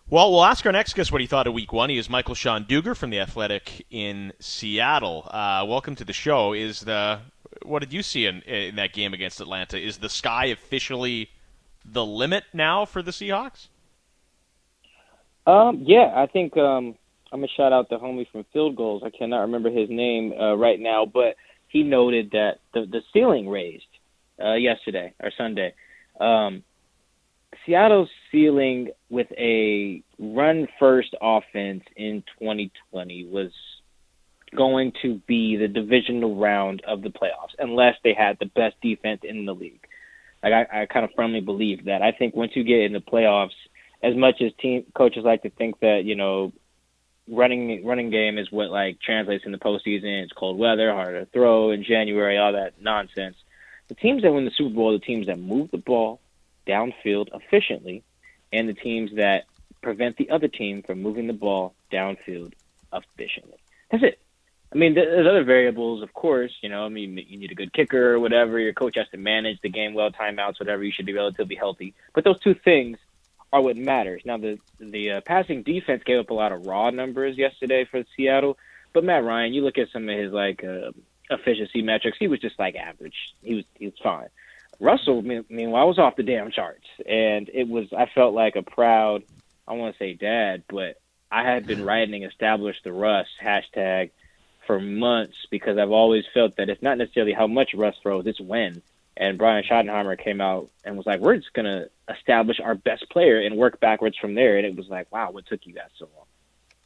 Well, we'll ask our next guest what he thought of Week 1. He is Michael Sean Dugar from The Athletic in Seattle. Welcome to the show. What did you see in that game against Atlanta? Is the sky officially the limit now for the Seahawks? Yeah, I think I'm gonna shout out the homie from Field Goals. I cannot remember his name right now, but he noted that the ceiling raised yesterday or Sunday. Um, Seattle's ceiling with a run-first offense in 2020 was going to be the divisional round of the playoffs, unless they had the best defense in the league. Like I kind of firmly believe that. I think once you get in the playoffs, as much as team coaches like to think that running game is what like translates in the postseason. It's cold weather, harder to throw in January, all that nonsense. The teams that win the Super Bowl are the teams that move the ball downfield efficiently, and the teams that prevent the other team from moving the ball downfield efficiently. That's it. I mean, there's other variables, of course. I mean, you need a good kicker or whatever. Your coach has to manage the game well, timeouts, whatever. You should be relatively healthy. But those two things are what matters. Now, the passing defense gave up a lot of raw numbers yesterday for Seattle, but Matt Ryan, you look at some of his efficiency metrics, he was just like average. He was fine. Russell, meanwhile, was off the damn charts, and I felt like a proud, I want to say dad, but I had been writing "Establish the Russ" hashtag for months because I've always felt that it's not necessarily how much Russ throws, it's when. And Brian Schottenheimer came out and was like, we're just going to establish our best player and work backwards from there. And it was like, wow, what took you guys so long?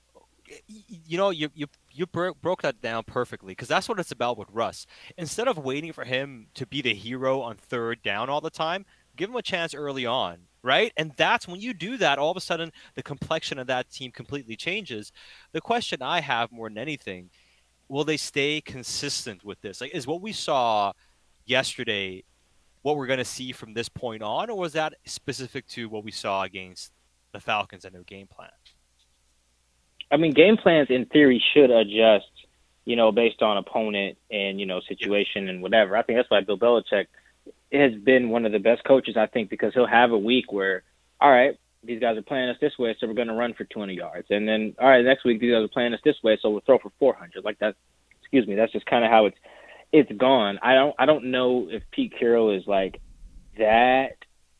You broke that down perfectly because that's what it's about with Russ. Instead of waiting for him to be the hero on third down all the time, give him a chance early on, right? And that's when you do that, all of a sudden the complexion of that team completely changes. The question I have more than anything, will they stay consistent with this? Like, is what we saw yesterday what we're going to see from this point on, or was that specific to what we saw against the Falcons and their game plan? I mean, game plans in theory should adjust, based on opponent and, situation and whatever. I think that's why Bill Belichick has been one of the best coaches, I think, because he'll have a week where, all right, these guys are playing us this way, so we're going to run for 200 yards. And then, all right, next week these guys are playing us this way, so we'll throw for 400. Like that, excuse me, that's just kind of how it's gone. I don't know if Pete Carroll is like that,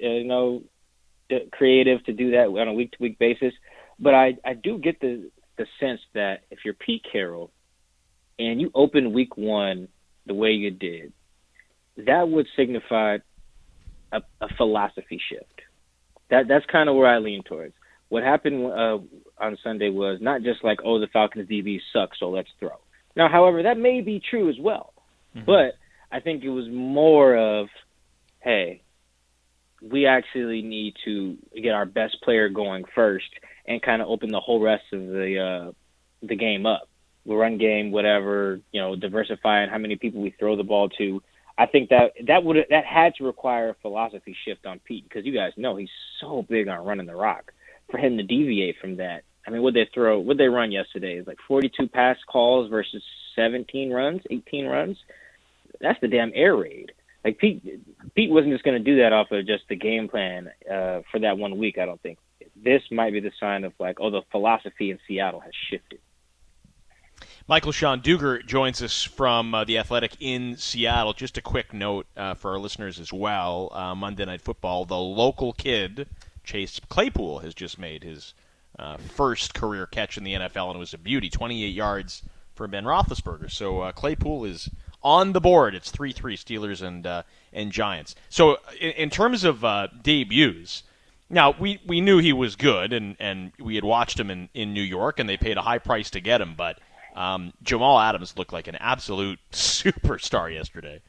creative to do that on a week to week basis. But I do get the sense that if you're Pete Carroll and you open week 1 the way you did, that would signify a philosophy shift. That's kind of where I lean towards. What happened on Sunday was not just like, oh, the Falcons DB suck, so let's throw. Now, however, that may be true as well. Mm-hmm. But I think it was more of, hey, we actually need to get our best player going first and kind of open the whole rest of the game up. The run game, whatever, diversifying how many people we throw the ball to. I think that had to require a philosophy shift on Pete because you guys know he's so big on running the rock. For him to deviate from that, I mean, what'd they run yesterday? It's like 42 pass calls versus 17 runs, 18 runs. That's the damn air raid. Like Pete wasn't just going to do that off of just the game plan for that 1 week. I don't think this might be the sign of like, oh, the philosophy in Seattle has shifted. Michael Sean Dugar joins us from The Athletic in Seattle. Just a quick note for our listeners as well. Monday Night Football, the local kid, Chase Claypool, has just made his first career catch in the NFL, and it was a beauty, 28 yards for Ben Roethlisberger. So Claypool is on the board. It's 3-3 Steelers and Giants. So in terms of debuts, now we knew he was good, and we had watched him in New York, and they paid a high price to get him, but Jamal Adams looked like an absolute superstar yesterday.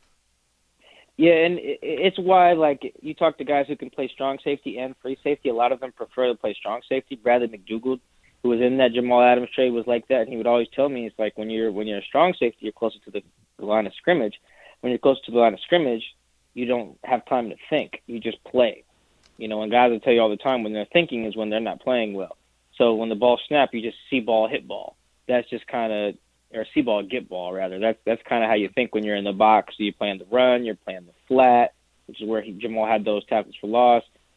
Yeah, and it's why, like, you talk to guys who can play strong safety and free safety, a lot of them prefer to play strong safety. Bradley McDougald, who was in that Jamal Adams trade, was like that, and he would always tell me, it's like when you're a strong safety, you're closer to the line of scrimmage. When you're close to the line of scrimmage, you don't have time to think. You just play. And guys will tell you all the time when they're thinking is when they're not playing well. So when the ball snaps, you just see ball, hit ball. That's just kind of, or see ball, get ball, rather. That's kind of how you think when you're in the box. So you're playing the run, you're playing the flat, which is where Jamal had those tackles for loss.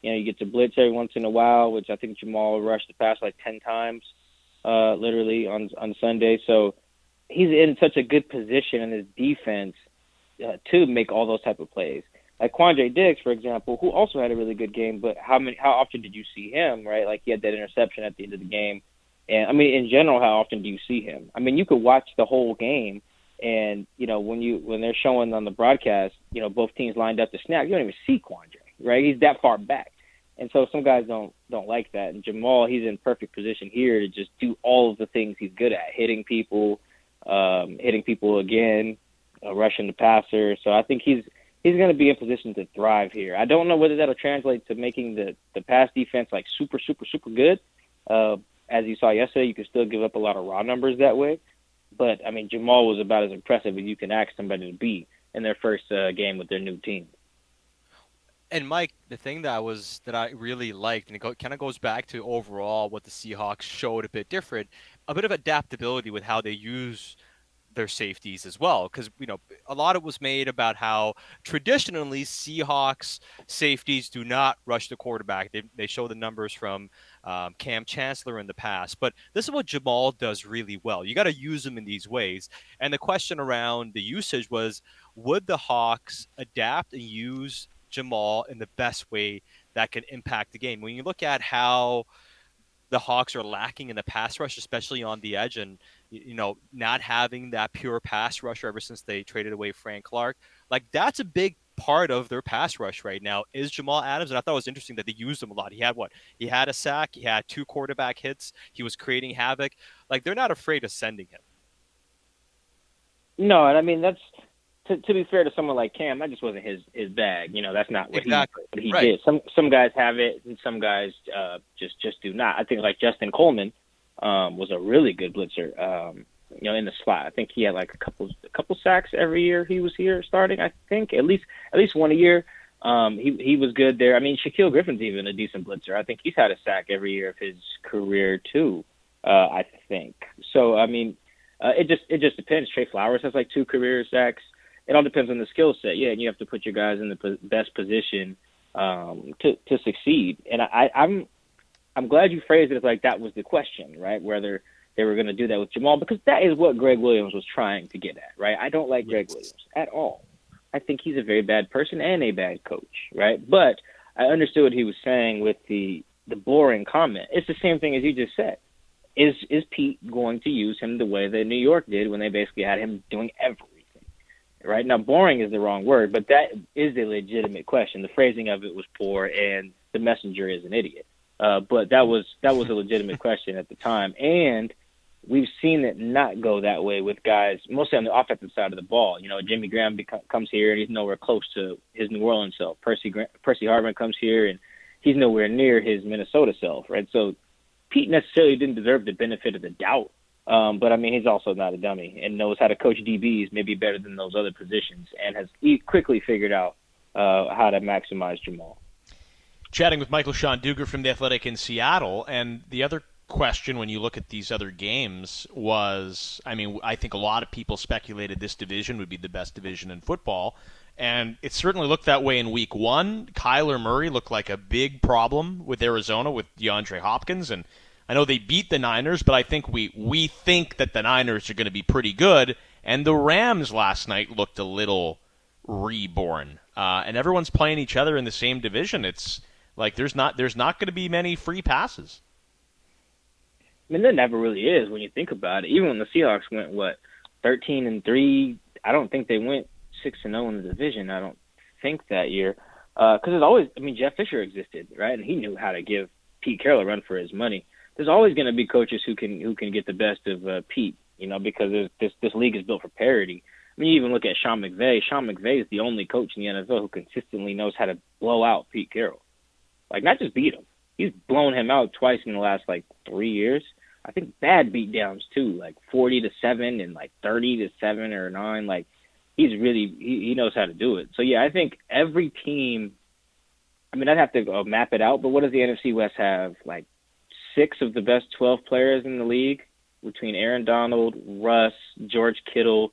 You get to blitz every once in a while, which I think Jamal rushed the pass like 10 times, literally on Sunday. So he's in such a good position in his defense to make all those type of plays. Like Quandre Diggs, for example, who also had a really good game, but how often did you see him, right? Like he had that interception at the end of the game. And I mean, in general, how often do you see him? I mean, you could watch the whole game, and when they're showing on the broadcast, both teams lined up to snap, you don't even see Quandre, right? He's that far back. And so some guys don't like that. And Jamal, he's in perfect position here to just do all of the things he's good at, hitting people again, rushing the passer. So I think he's going to be in position to thrive here. I don't know whether that'll translate to making the pass defense like super, super, super good. As you saw yesterday, you can still give up a lot of raw numbers that way. But, I mean, Jamal was about as impressive as you can ask somebody to be in their first game with their new team. And Mike, the thing that I really liked, and it kind of goes back to overall what the Seahawks showed a bit different, a bit of adaptability with how they use their safeties as well, because a lot of it was made about how traditionally Seahawks safeties do not rush the quarterback. They show the numbers from Cam Chancellor in the past, but this is what Jamal does really well. You got to use him in these ways. And the question around the usage was, would the Hawks adapt and use Jamal in the best way that can impact the game? When you look at how the Hawks are lacking in the pass rush, especially on the edge, and not having that pure pass rusher ever since they traded away Frank Clark, like that's a big part of their pass rush right now is Jamal Adams. And I thought it was interesting that they used him a lot. He had a sack, he had 2 quarterback hits, he was creating havoc. Like they're not afraid of sending him. No, and I mean that's to be fair to someone like Cam, that just wasn't his bag. That's not what he right. did. Some guys have it, and some guys just do not. I think like Justin Coleman was a really good blitzer. In the slot, I think he had like a couple sacks every year he was here starting. I think at least one a year. He was good there. I mean, Shaquille Griffin's even a decent blitzer. I think he's had a sack every year of his career too. I think so. I mean, it just depends. Trey Flowers has like 2 career sacks. It all depends on the skill set. Yeah, and you have to put your guys in the best position to succeed. And I'm glad you phrased it like that was the question, right? Whether they were going to do that with Jamal, because that is what Greg Williams was trying to get at, right? I don't like Greg Williams at all. I think he's a very bad person and a bad coach, right? But I understood what he was saying with the boring comment. It's the same thing as you just said. Is Pete going to use him the way that New York did when they basically had him doing everything? Right now, boring is the wrong word, but that is a legitimate question. The phrasing of it was poor, and the messenger is an idiot. But that was a legitimate question at the time, and we've seen it not go that way with guys, mostly on the offensive side of the ball. Jimmy Graham comes here, and he's nowhere close to his New Orleans self. Percy Harvin comes here, and he's nowhere near his Minnesota self, right? So Pete necessarily didn't deserve the benefit of the doubt. But, I mean, he's also not a dummy and knows how to coach DBs maybe better than those other positions and has quickly figured out how to maximize Jamal. Chatting with Michael Sean Dugar from The Athletic in Seattle, and the other question when you look at these other games was, I mean, I think a lot of people speculated this division would be the best division in football, and it certainly looked that way in Week 1. Kyler Murray looked like a big problem with Arizona with DeAndre Hopkins, and I know they beat the Niners, but I think we think that the Niners are going to be pretty good. And the Rams last night looked a little reborn. And everyone's playing each other in the same division. It's like there's not going to be many free passes. I mean, there never really is when you think about it. Even when the Seahawks went 13-3, I don't think they went 6-0 in the division. I don't think that year because there's always. I mean, Jeff Fisher existed, right, and he knew how to give Pete Carroll a run for his money. There's always going to be coaches who can get the best of Pete, because this league is built for parity. I mean, you even look at Sean McVay. Sean McVay is the only coach in the NFL who consistently knows how to blow out Pete Carroll. Like, not just beat him. He's blown him out twice in the last, 3 years. I think bad beatdowns, too, 40-7 and, 30-7 or 9. He knows how to do it. So, yeah, I think every team – I mean, I'd have to map it out, but what does the NFC West have? 6 of the best 12 players in the league between Aaron Donald, Russ, George Kittle,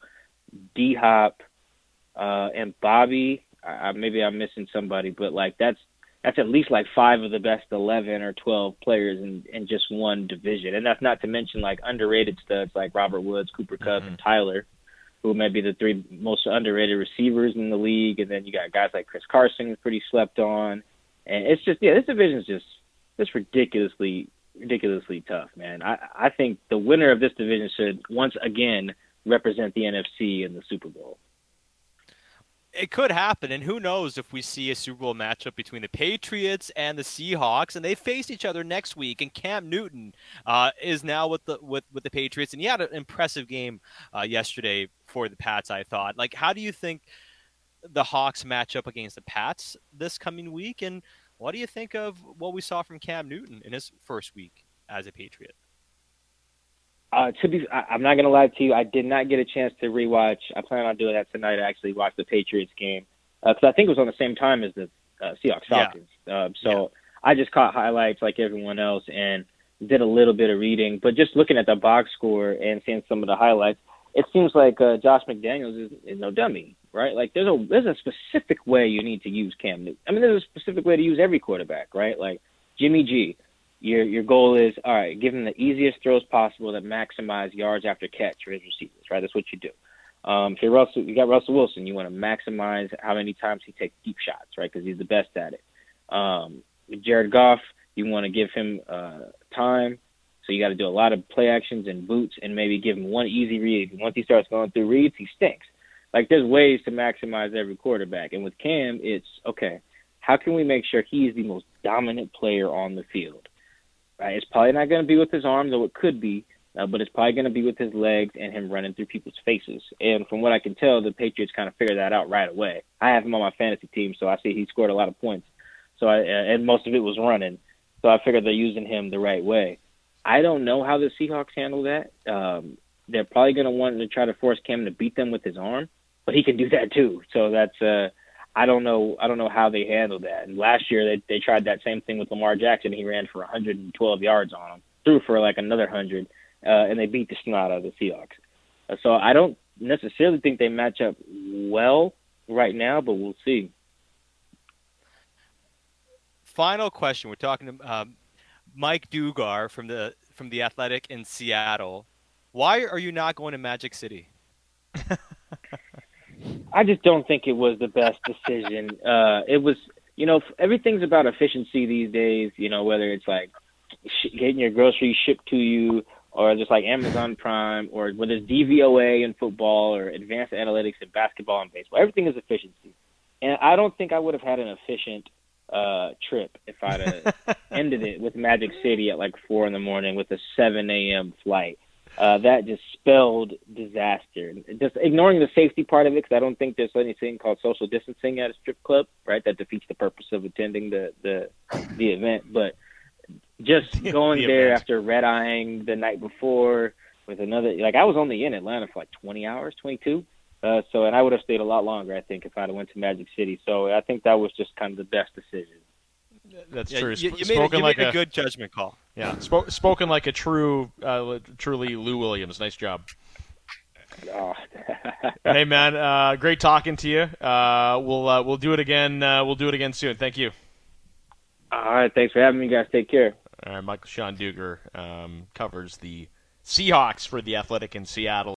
D-Hop, and Bobby. Maybe I'm missing somebody, but that's that's at least like 5 of the best 11 or 12 players in just one division. And that's not to mention like underrated studs like Robert Woods, Cooper Kupp, and Tyler, who may be the 3 most underrated receivers in the league. And then you got guys like Chris Carson, who's pretty slept on. And it's just, this division's just ridiculously tough, man. I think the winner of this division should once again represent the NFC in the Super Bowl. It could happen, and who knows if we see a Super Bowl matchup between the Patriots and the Seahawks, and they face each other next week. And Cam Newton is now with the Patriots, and he had an impressive game yesterday for the Pats, I thought. Like, how do you think the Hawks match up against the Pats this coming week, and what do you think of what we saw from Cam Newton in his first week as a Patriot? I'm not going to lie to you. I did not get a chance to rewatch. I plan on doing that tonight. I actually watched the Patriots game because I think it was on the same time as the Seahawks Falcons. I just caught highlights like everyone else and did a little bit of reading. But just looking at the box score and seeing some of the highlights, it seems like Josh McDaniels is no dummy, right? Like there's a specific way you need to use Cam Newton. I mean, there's a specific way to use every quarterback, right? Like Jimmy G. Your goal is, all right, give him the easiest throws possible that maximize yards after catch for his receivers, right? That's what you do. If you got Russell Wilson, you want to maximize how many times he takes deep shots, right? Because he's the best at it. With Jared Goff, you want to give him time, so you got to do a lot of play actions and boots and maybe give him one easy read. Once he starts going through reads, he stinks. Like there's ways to maximize every quarterback. And with Cam, it's, okay, how can we make sure he is the most dominant player on the field? Right? It's probably not going to be with his arm, though it could be, but it's probably going to be with his legs and him running through people's faces. And from what I can tell, the Patriots kind of figured that out right away. I have him on my fantasy team, so I see he scored a lot of points. And most of it was running. So I figured they're using him the right way. I don't know how the Seahawks handle that. They're probably going to want to try to force Cam to beat them with his arm, but he can do that too. So that's I don't know how they handle that. And last year they tried that same thing with Lamar Jackson. He ran for 112 yards on him, threw for like another 100, and they beat the snot out of the Seahawks. So I don't necessarily think they match up well right now, but we'll see. Final question. We're talking to Mike Dugar from the Athletic in Seattle. Why are you not going to Magic City? I just don't think it was the best decision. It was, everything's about efficiency these days, whether it's like getting your groceries shipped to you or just like Amazon Prime or whether it's DVOA in football or advanced analytics in basketball and baseball. Everything is efficiency. And I don't think I would have had an efficient trip if I'd have ended it with Magic City at like 4 a.m. with a 7 a.m. flight. That just spelled disaster. Just ignoring the safety part of it, because I don't think there's anything called social distancing at a strip club, right? That defeats the purpose of attending the event. But just going there after red-eyeing the night before with another, like I was only in Atlanta for like 20 hours, 22. And I would have stayed a lot longer, I think, if I'd have went to Magic City. So I think that was just kind of the best decision. That's true. You made a good judgment call. Yeah, spoken like a truly Lou Williams. Nice job. Oh. Hey man, great talking to you. We'll do it again. We'll do it again soon. Thank you. All right, thanks for having me, guys. Take care. All right, Michael Sean Dugar covers the Seahawks for the Athletic in Seattle.